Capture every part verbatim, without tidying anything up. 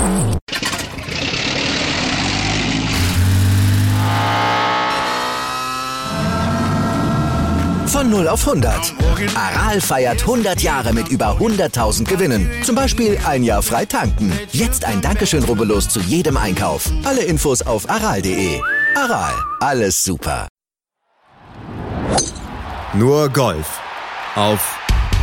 Von null auf hundert. Aral feiert hundert Jahre mit über hunderttausend Gewinnen. Zum Beispiel ein Jahr frei tanken. Jetzt ein Dankeschön, rubbellos zu jedem Einkauf. Alle Infos auf aral punkt de. Aral, alles super. Nur Golf auf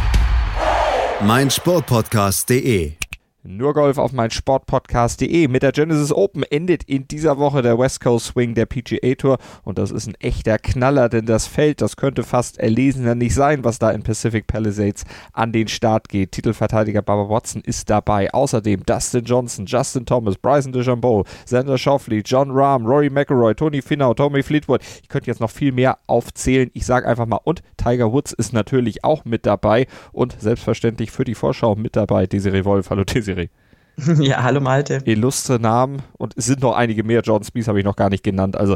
meinsportpodcast punkt de. Nur Golf auf meinsportpodcast punkt de. Mit der Genesis Open endet in dieser Woche der West Coast Swing der P G A Tour und das ist ein echter Knaller, denn das Feld, das könnte fast erlesener nicht sein, was da in Pacific Palisades an den Start geht. Titelverteidiger Bubba Watson ist dabei. Außerdem Dustin Johnson, Justin Thomas, Bryson DeChambeau, Xander Schauffele, Jon Rahm, Rory McIlroy, Tony Finau, Tommy Fleetwood. Ich könnte jetzt noch viel mehr aufzählen. Ich sage einfach mal, und Tiger Woods ist natürlich auch mit dabei und selbstverständlich für die Vorschau mit dabei Desiree Wolf. Hallo Desiree. Ja, hallo Malte. Illustre Namen und es sind noch einige mehr. Jordan Spieth habe ich noch gar nicht genannt. Also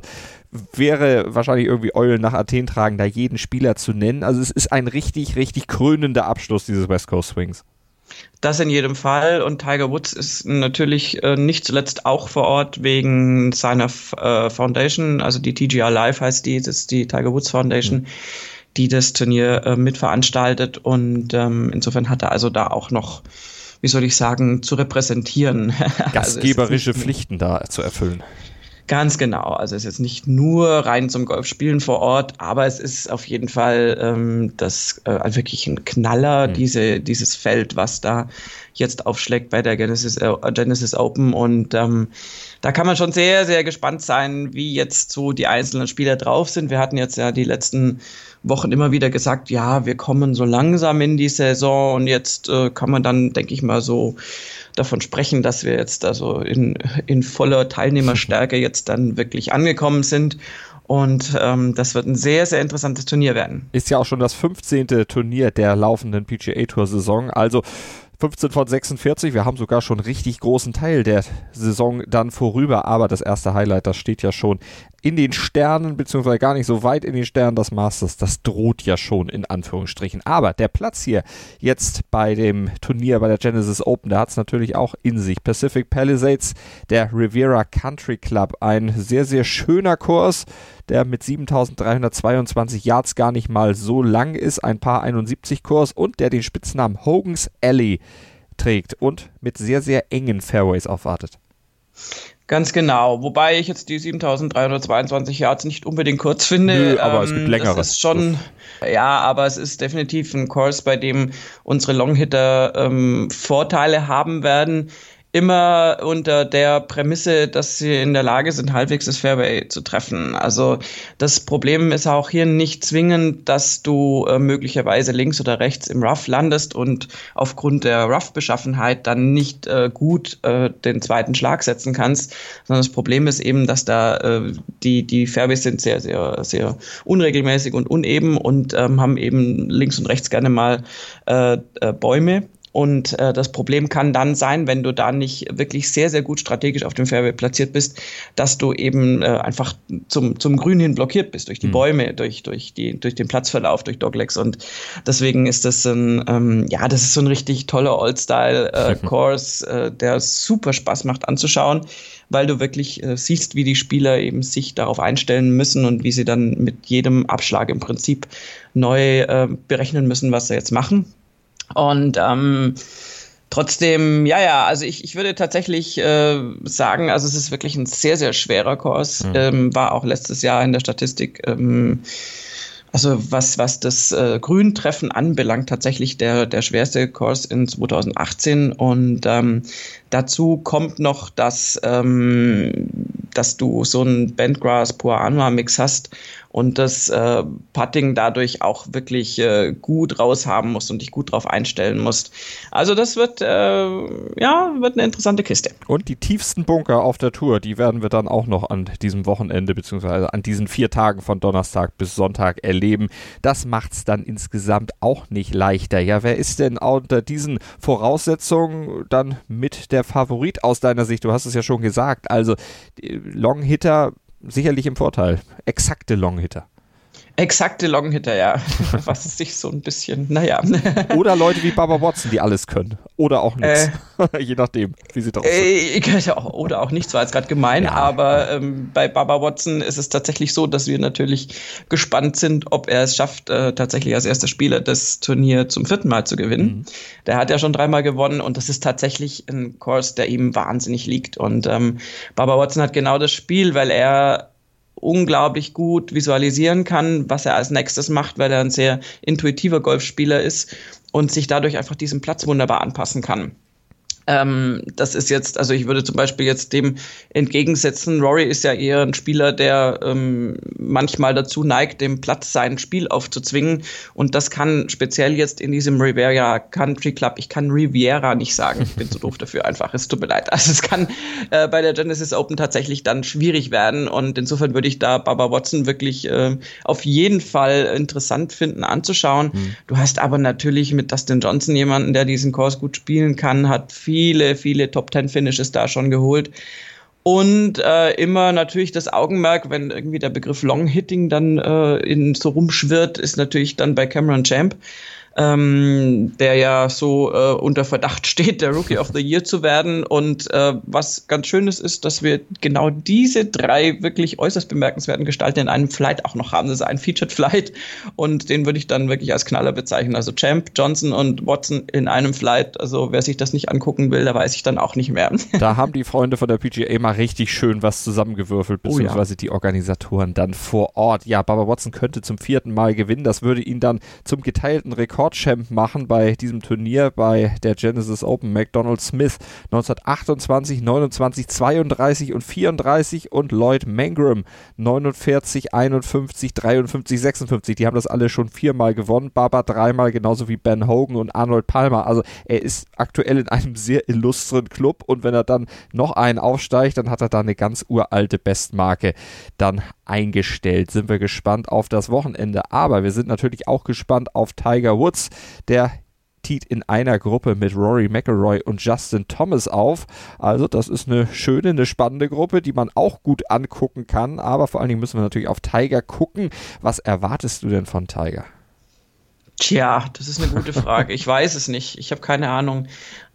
wäre wahrscheinlich irgendwie Eulen nach Athen tragen, da jeden Spieler zu nennen. Also es ist ein richtig, richtig krönender Abschluss dieses West Coast Swings. Das in jedem Fall und Tiger Woods ist natürlich äh, nicht zuletzt auch vor Ort wegen seiner äh, Foundation, also die T G R Live heißt die, das ist die Tiger Woods Foundation, mhm. die das Turnier äh, mitveranstaltet und ähm, insofern hat er also da auch noch, wie soll ich sagen, zu repräsentieren. Gastgeberische also Pflichten da zu erfüllen. Ganz genau. Also es ist jetzt nicht nur rein zum Golfspielen vor Ort, aber es ist auf jeden Fall ähm, das äh, wirklich ein Knaller, mhm. diese dieses Feld, was da jetzt aufschlägt bei der Genesis, äh, Genesis Open. Und ähm, da kann man schon sehr, sehr gespannt sein, wie jetzt so die einzelnen Spieler drauf sind. Wir hatten jetzt ja die letzten Wochen immer wieder gesagt, ja, wir kommen so langsam in die Saison und jetzt äh, kann man dann, denke ich mal, so davon sprechen, dass wir jetzt also in, in voller Teilnehmerstärke jetzt dann wirklich angekommen sind. Und ähm, das wird ein sehr, sehr interessantes Turnier werden. Ist ja auch schon das fünfzehnte Turnier der laufenden P G A Tour Saison. Also fünfzehn von sechsundvierzig, wir haben sogar schon einen richtig großen Teil der Saison dann vorüber, aber das erste Highlight, das steht ja schon in den Sternen, beziehungsweise gar nicht so weit in den Sternen, das Masters, das droht ja schon in Anführungsstrichen. Aber der Platz hier jetzt bei dem Turnier, bei der Genesis Open, der hat es natürlich auch in sich. Pacific Palisades, der Riviera Country Club, ein sehr, sehr schöner Kurs, der mit siebentausenddreihundertzweiundzwanzig Yards gar nicht mal so lang ist, ein Paar einundsiebzig Kurs und der den Spitznamen Hogan's Alley trägt und mit sehr, sehr engen Fairways aufwartet. Ganz genau, wobei ich jetzt die siebentausenddreihundertzweiundzwanzig Yards nicht unbedingt kurz finde. Nö, aber ähm, es gibt längere. Das ist schon, ja, aber es ist definitiv ein Kurs, bei dem unsere Longhitter ähm, Vorteile haben werden. Immer unter der Prämisse, dass sie in der Lage sind, halbwegs das Fairway zu treffen. Also das Problem ist auch hier nicht zwingend, dass du äh, möglicherweise links oder rechts im Rough landest und aufgrund der Rough-Beschaffenheit dann nicht äh, gut äh, den zweiten Schlag setzen kannst, sondern das Problem ist eben, dass da äh, die, die Fairways sind sehr, sehr, sehr unregelmäßig und uneben und ähm, haben eben links und rechts gerne mal äh, äh, Bäume. Und äh, das Problem kann dann sein, wenn du da nicht wirklich sehr, sehr gut strategisch auf dem Fairway platziert bist, dass du eben äh, einfach zum, zum Grün hin blockiert bist durch die mhm. Bäume, durch, durch, die, durch den Platzverlauf, durch Doglegs. Und deswegen ist das ein, ähm, ja, das ist so ein richtig toller Old-Style-Course, äh, äh, der super Spaß macht anzuschauen, weil du wirklich äh, siehst, wie die Spieler eben sich darauf einstellen müssen und wie sie dann mit jedem Abschlag im Prinzip neu äh, berechnen müssen, was sie jetzt machen. Und ähm, trotzdem, ja, ja, also ich, ich würde tatsächlich äh, sagen, also es ist wirklich ein sehr, sehr schwerer Kurs, mhm. ähm, war auch letztes Jahr in der Statistik, ähm, also was, was das äh, Grüntreffen anbelangt, tatsächlich der, der schwerste Kurs in zweitausendachtzehn und ähm, dazu kommt noch, dass, ähm, dass du so einen Bentgrass Poa annua Mix hast und das äh, Putting dadurch auch wirklich äh, gut raushaben musst und dich gut drauf einstellen musst. Also das wird, äh, ja, wird eine interessante Kiste. Und die tiefsten Bunker auf der Tour, die werden wir dann auch noch an diesem Wochenende beziehungsweise an diesen vier Tagen von Donnerstag bis Sonntag erleben. Das macht's dann insgesamt auch nicht leichter. Ja, wer ist denn unter diesen Voraussetzungen dann mit der Favorit aus deiner Sicht? Du hast es ja schon gesagt. Also Longhitter sicherlich im Vorteil. Exakte Longhitter. Exakte Longhitter, ja. Was es sich so ein bisschen, naja. Oder Leute wie Bubba Watson, die alles können. Oder auch nichts. Äh, Je nachdem, wie sie drauf sind. Äh, oder auch nichts, war jetzt gerade gemein. Ja. Aber ähm, bei Bubba Watson ist es tatsächlich so, dass wir natürlich gespannt sind, ob er es schafft, äh, tatsächlich als erster Spieler das Turnier zum vierten Mal zu gewinnen. Mhm. Der hat ja schon dreimal gewonnen und das ist tatsächlich ein Kurs, der ihm wahnsinnig liegt. Und ähm, Bubba Watson hat genau das Spiel, weil er unglaublich gut visualisieren kann, was er als nächstes macht, weil er ein sehr intuitiver Golfspieler ist und sich dadurch einfach diesem Platz wunderbar anpassen kann. Ähm, das ist jetzt, also ich würde zum Beispiel jetzt dem entgegensetzen, Rory ist ja eher ein Spieler, der ähm, manchmal dazu neigt, dem Platz sein Spiel aufzuzwingen und das kann speziell jetzt in diesem Riviera Country Club, ich kann Riviera nicht sagen, ich bin zu doof dafür einfach, es tut mir leid, also es kann äh, bei der Genesis Open tatsächlich dann schwierig werden und insofern würde ich da Bubba Watson wirklich äh, auf jeden Fall interessant finden anzuschauen. Mhm. Du hast aber natürlich mit Dustin Johnson jemanden, der diesen Kurs gut spielen kann, hat viel viele, viele Top-Ten-Finishes da schon geholt. Und äh, immer natürlich das Augenmerk, wenn irgendwie der Begriff Long-Hitting dann äh, in, so rumschwirrt, ist natürlich dann bei Cameron Champ, ähm, der ja so äh, unter Verdacht steht, der Rookie of the Year zu werden. Und äh, was ganz Schönes ist, dass wir genau diese drei wirklich äußerst bemerkenswerten Gestalten in einem Flight auch noch haben. Das ist ein Featured Flight und den würde ich dann wirklich als Knaller bezeichnen. Also Champ, Johnson und Watson in einem Flight. Also wer sich das nicht angucken will, da weiß ich dann auch nicht mehr. Da haben die Freunde von der P G A mal richtig schön was zusammengewürfelt, beziehungsweise oh ja. die Organisatoren dann vor Ort. Ja, Bubba Watson könnte zum vierten Mal gewinnen. Das würde ihn dann zum geteilten Rekord Champ machen bei diesem Turnier bei der Genesis Open. McDonald Smith neunzehnhundertachtundzwanzig, neunundzwanzig, zweiunddreißig und vierunddreißig und Lloyd Mangrum neunundvierzig, einundfünfzig, dreiundfünfzig, sechsundfünfzig. Die haben das alle schon viermal gewonnen. Bubba dreimal, genauso wie Ben Hogan und Arnold Palmer. Also er ist aktuell in einem sehr illustren Club und wenn er dann noch einen aufsteigt, dann hat er da eine ganz uralte Bestmarke dann eingestellt. Sind wir gespannt auf das Wochenende. Aber wir sind natürlich auch gespannt auf Tiger Woods. Der tiet in einer Gruppe mit Rory McIlroy und Justin Thomas auf. Also das ist eine schöne, eine spannende Gruppe, die man auch gut angucken kann. Aber vor allen Dingen müssen wir natürlich auf Tiger gucken. Was erwartest du denn von Tiger? Tja, das ist eine gute Frage. Ich weiß es nicht. Ich habe keine Ahnung.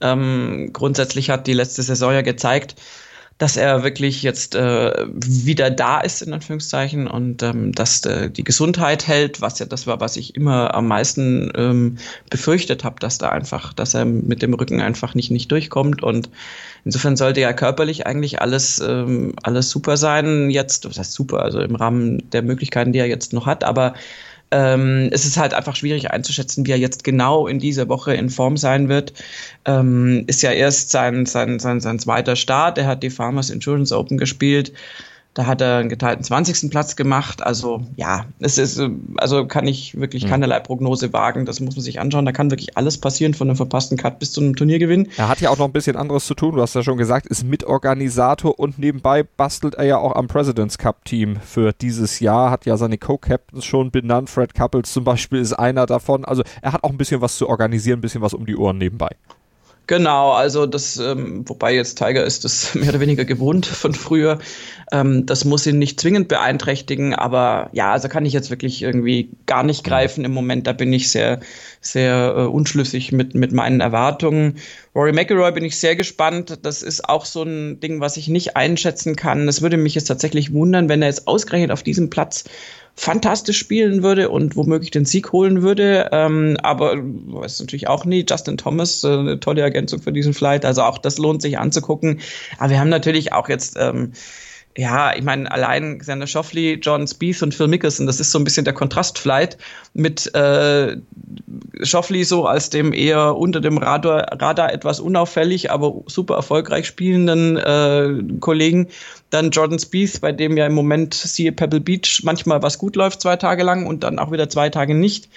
Ähm, grundsätzlich hat die letzte Saison ja gezeigt, dass er wirklich jetzt äh, wieder da ist, in Anführungszeichen, und ähm, dass äh, die Gesundheit hält, was ja das war, was ich immer am meisten ähm, befürchtet habe, dass da einfach, dass er mit dem Rücken einfach nicht, nicht durchkommt. Und insofern sollte ja körperlich eigentlich alles, ähm, alles super sein. Jetzt, was heißt super, also im Rahmen der Möglichkeiten, die er jetzt noch hat, aber Ähm, es ist halt einfach schwierig einzuschätzen, wie er jetzt genau in dieser Woche in Form sein wird. Ähm, ist ja erst sein, sein, sein, sein zweiter Start. Er hat die Farmers Insurance Open gespielt. Da hat er einen geteilten zwanzigsten Platz gemacht. Also ja, es ist, also kann ich wirklich keinerlei Prognose wagen. Das muss man sich anschauen. Da kann wirklich alles passieren, von einem verpassten Cut bis zu einem Turniergewinn. Er hat ja auch noch ein bisschen anderes zu tun. Du hast ja schon gesagt, ist Mitorganisator und nebenbei bastelt er ja auch am President's Cup Team für dieses Jahr. Hat ja seine Co-Captains schon benannt. Fred Couples zum Beispiel ist einer davon. Also er hat auch ein bisschen was zu organisieren, ein bisschen was um die Ohren nebenbei. Genau, also das, ähm, wobei jetzt Tiger ist das mehr oder weniger gewohnt von früher. Ähm, das muss ihn nicht zwingend beeinträchtigen, aber ja, also kann ich jetzt wirklich irgendwie gar nicht greifen im Moment. Da bin ich sehr, sehr äh, unschlüssig mit, mit meinen Erwartungen. Rory McIlroy bin ich sehr gespannt. Das ist auch so ein Ding, was ich nicht einschätzen kann. Es würde mich jetzt tatsächlich wundern, wenn er jetzt ausgerechnet auf diesem Platz fantastisch spielen würde und womöglich den Sieg holen würde, ähm, aber weiß es natürlich auch nie. Justin Thomas, äh, eine tolle Ergänzung für diesen Flight, also auch das lohnt sich anzugucken. Aber wir haben natürlich auch jetzt ähm, ja, ich meine, allein Xander Schauffele, Jordan Spieth und Phil Mickelson, das ist so ein bisschen der Kontrastflight mit äh, Schauffele so als dem eher unter dem Radar, Radar etwas unauffällig, aber super erfolgreich spielenden äh, Kollegen. Dann Jordan Spieth, bei dem ja im Moment, siehe Pebble Beach, manchmal was gut läuft zwei Tage lang und dann auch wieder zwei Tage nicht.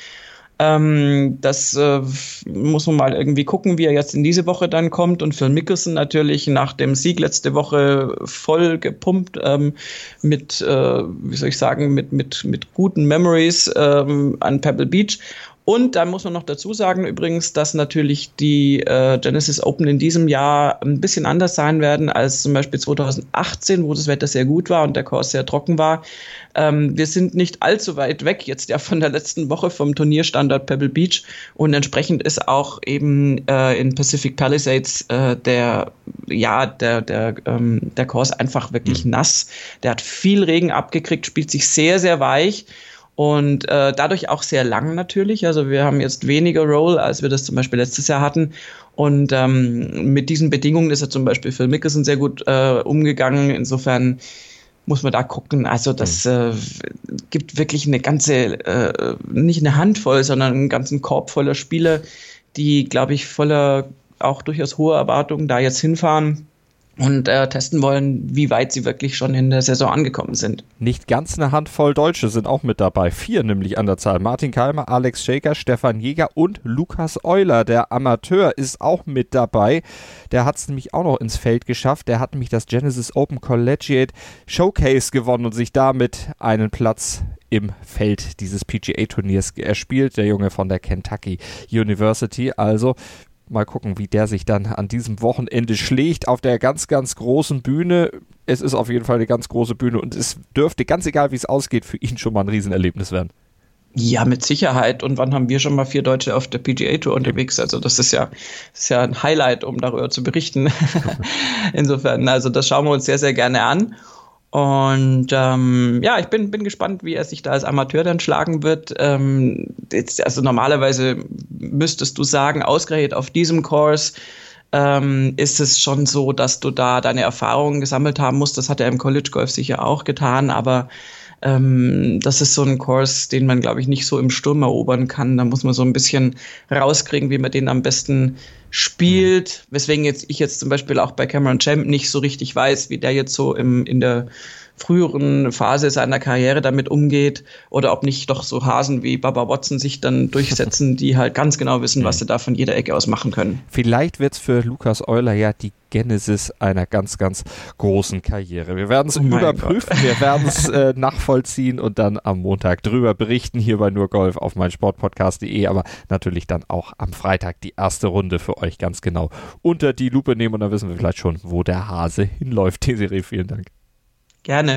Ähm, das äh, muss man mal irgendwie gucken, wie er jetzt in diese Woche dann kommt. Und Phil Mickelson natürlich nach dem Sieg letzte Woche voll gepumpt ähm, mit, äh, wie soll ich sagen, mit, mit, mit guten Memories ähm, an Pebble Beach. Und da muss man noch dazu sagen übrigens, dass natürlich die äh, Genesis Open in diesem Jahr ein bisschen anders sein werden als zum Beispiel zwanzig achtzehn, wo das Wetter sehr gut war und der Kurs sehr trocken war. Ähm, wir sind nicht allzu weit weg jetzt ja von der letzten Woche vom Turnierstandort Pebble Beach und entsprechend ist auch eben äh, in Pacific Palisades äh, der ja der der ähm, der Kurs einfach wirklich mhm. nass. Der hat viel Regen abgekriegt, spielt sich sehr sehr weich. Und äh, dadurch auch sehr lang natürlich. Also wir haben jetzt weniger Roll, als wir das zum Beispiel letztes Jahr hatten. Und ähm, mit diesen Bedingungen ist ja zum Beispiel Phil Mickelson sehr gut äh, umgegangen. Insofern muss man da gucken. Also das äh, gibt wirklich eine ganze, äh, nicht eine Handvoll, sondern einen ganzen Korb voller Spieler, die, glaube ich, voller auch durchaus hoher Erwartungen da jetzt hinfahren. Und äh, testen wollen, wie weit sie wirklich schon in der Saison angekommen sind. Nicht ganz eine Handvoll Deutsche sind auch mit dabei. Vier nämlich an der Zahl. Martin Keimer, Alex Schäker, Stefan Jäger und Lukas Euler. Der Amateur ist auch mit dabei. Der hat es nämlich auch noch ins Feld geschafft. Der hat nämlich das Genesis Open Collegiate Showcase gewonnen und sich damit einen Platz im Feld dieses P G A-Turniers erspielt. Der Junge von der Kentucky University. Also mal gucken, wie der sich dann an diesem Wochenende schlägt auf der ganz, ganz großen Bühne. Es ist auf jeden Fall eine ganz große Bühne und es dürfte, ganz egal wie es ausgeht, für ihn schon mal ein Riesenerlebnis werden. Ja, mit Sicherheit. Und wann haben wir schon mal vier Deutsche auf der P G A-Tour unterwegs? Also das ist ja, das ist ja ein Highlight, um darüber zu berichten. Insofern, also das schauen wir uns sehr, sehr gerne an. Und ähm, ja, ich bin, bin gespannt, wie er sich da als Amateur dann schlagen wird. Ähm, jetzt, also normalerweise müsstest du sagen, ausgerechnet auf diesem Course ähm, ist es schon so, dass du da deine Erfahrungen gesammelt haben musst. Das hat er im College Golf sicher auch getan, aber ähm, das ist so ein Course, den man, glaube ich, nicht so im Sturm erobern kann. Da muss man so ein bisschen rauskriegen, wie man den am besten spielt, weswegen jetzt ich jetzt zum Beispiel auch bei Cameron Champ nicht so richtig weiß, wie der jetzt so im, in der früheren Phase seiner Karriere damit umgeht oder ob nicht doch so Hasen wie Bubba Watson sich dann durchsetzen, die halt ganz genau wissen, was sie da von jeder Ecke aus machen können. Vielleicht wird es für Lukas Euler ja die Genesis einer ganz, ganz großen Karriere. Wir werden es oh überprüfen, Gott. Wir werden es äh, nachvollziehen und dann am Montag drüber berichten, hier bei Nur Golf auf meinsportpodcast punkt de, aber natürlich dann auch am Freitag die erste Runde für euch ganz genau unter die Lupe nehmen und dann wissen wir vielleicht schon, wo der Hase hinläuft. Desiree, vielen Dank. Gerne.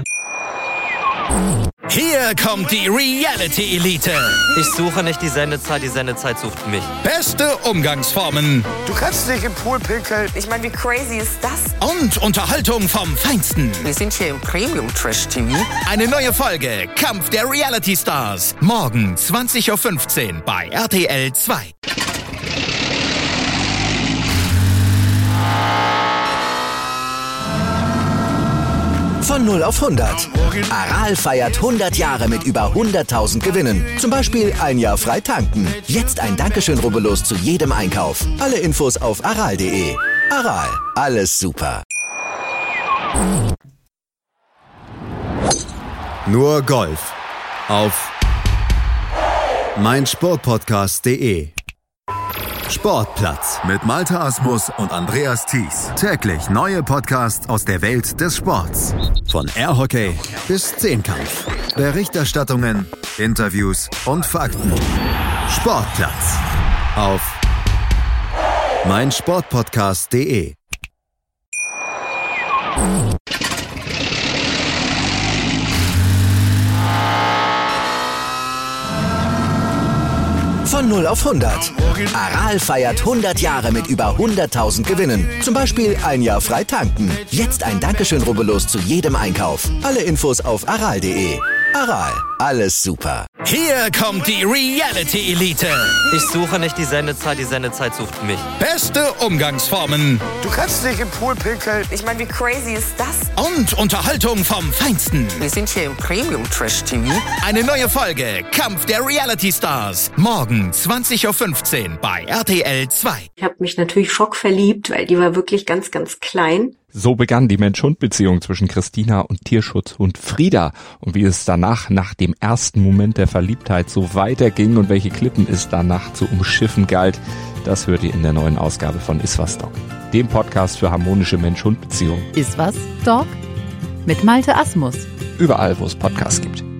Hier kommt die Reality Elite. Ich suche nicht die Sendezeit, die Sendezeit sucht mich. Beste Umgangsformen. Du kannst nicht im Pool pinkeln. Ich meine, wie crazy ist das? Und Unterhaltung vom Feinsten. Wir sind hier im Premium-Trash-T V. Eine neue Folge Kampf der Reality Stars. Morgen zwanzig Uhr fünfzehn bei R T L zwei. Von null auf hundert. Aral feiert hundert Jahre mit über hunderttausend Gewinnen. Zum Beispiel ein Jahr frei tanken. Jetzt ein Dankeschön, rubbellos zu jedem Einkauf. Alle Infos auf aral punkt de. Aral, alles super. Nur Golf auf meinsportpodcast punkt de. Sportplatz mit Malte Asmus und Andreas Thies. Täglich neue Podcasts aus der Welt des Sports. Von Airhockey bis Zehnkampf. Berichterstattungen, Interviews und Fakten. Sportplatz auf meinsportpodcast punkt de. Von null auf hundert. Aral feiert hundert Jahre mit über hunderttausend Gewinnen. Zum Beispiel ein Jahr frei tanken. Jetzt ein Dankeschön, rubbellos zu jedem Einkauf. Alle Infos auf aral punkt de. Aral, alles super. Hier kommt die Reality Elite. Ich suche nicht die Sendezeit, die Sendezeit sucht mich. Beste Umgangsformen. Du kannst nicht im Pool pinkeln. Ich meine, wie crazy ist das? Und Unterhaltung vom Feinsten. Wir sind hier im Premium-Trash-T V. Eine neue Folge Kampf der Reality Stars. Morgen zwanzig Uhr fünfzehn bei R T L zwei. Ich habe mich natürlich schockverliebt, weil die war wirklich ganz, ganz klein. So begann die Mensch-Hund-Beziehung zwischen Christina und Tierschutzhund Frieda. Und wie es danach, nach dem ersten Moment der Verliebtheit, so weiterging und welche Klippen es danach zu umschiffen galt, das hört ihr in der neuen Ausgabe von Iswas Dog, dem Podcast für harmonische Mensch-Hund-Beziehungen. Iswas Dog mit Malte Asmus. Überall, wo es Podcasts gibt.